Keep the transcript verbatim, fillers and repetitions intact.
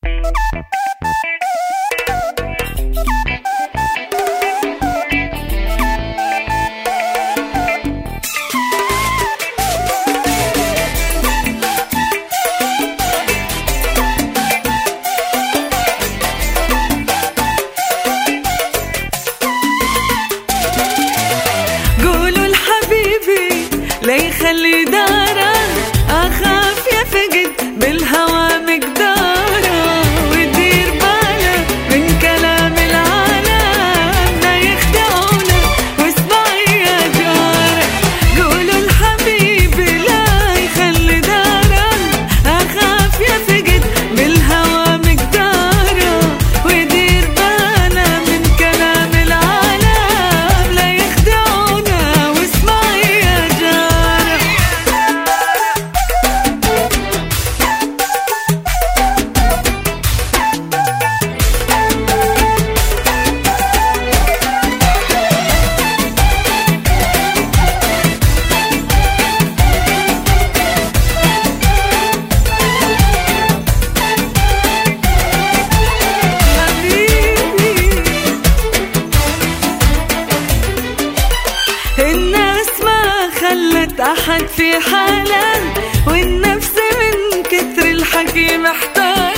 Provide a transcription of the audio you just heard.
لا يخلي داره أخاف يفقد بالهوى مقداره، ويدير باله من كلام العالم لا يخدعونه واسمعي يا جاره. قولوا الحبيب لا يخلي داره أخاف يفقد بالهوى مقداره، ويدير باله من كلام العالم لا يخدعونه واسمعي يا جاره. الناس ما خلت أحد في حاله، والنفس من كتر الحكي محتار.